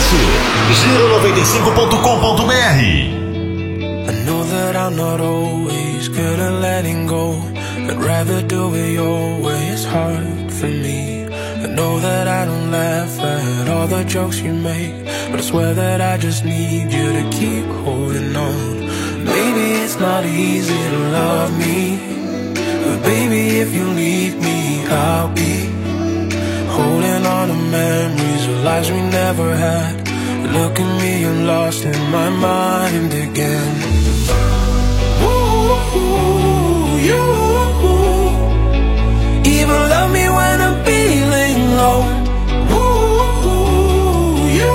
Giro95.com.br. I know that I'm not always good at letting go. I'd rather do it your way, it's hard for me. I know that I don't laugh at all the jokes you make, but I swear that I just need you to keep holding on. Maybe it's not easy to love me, but baby, if you leave me, I'll be holding on to memories of lives we never had. Look at me, I'm lost in my mind again. Ooh, you even love me when I'm feeling low. Ooh, you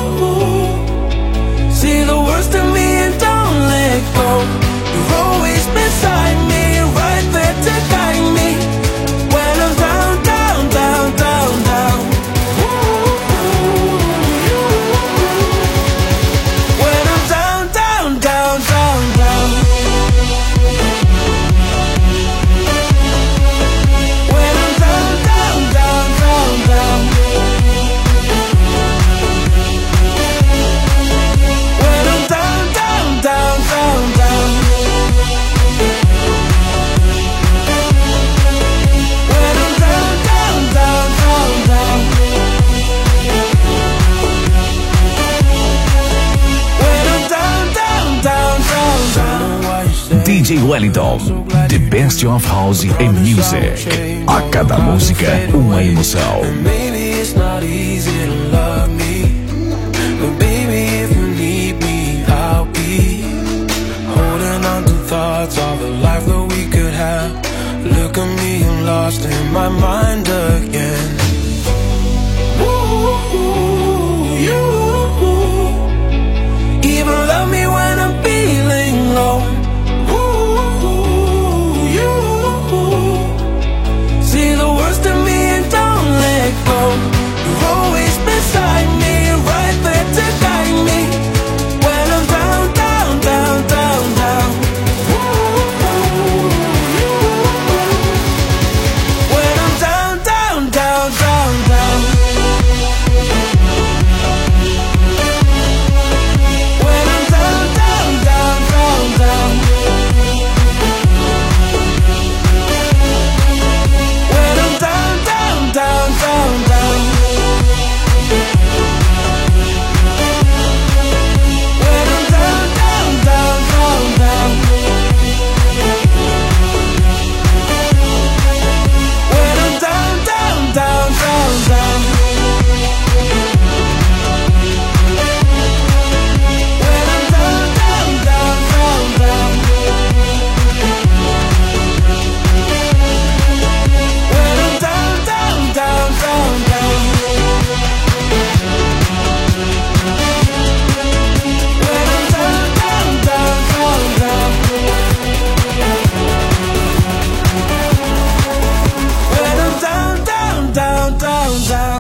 see the worst of me and don't let go. You're always beside me, right there to guide me when I'm down, down, down, down, down. When I'm down, down, down, down, down. When I'm down, down, down, down, down. When I'm down, down, down, down, down. When I'm down, down, down, down, down. When I'm down, down, down, down, down. DJ Wellington, the best of house and music. A cada música, uma emoção. Maybe it's not easy to love me, but baby, if you need me, I'll be holding on to thoughts of the life that we could have. Look at me, I'm lost in my mind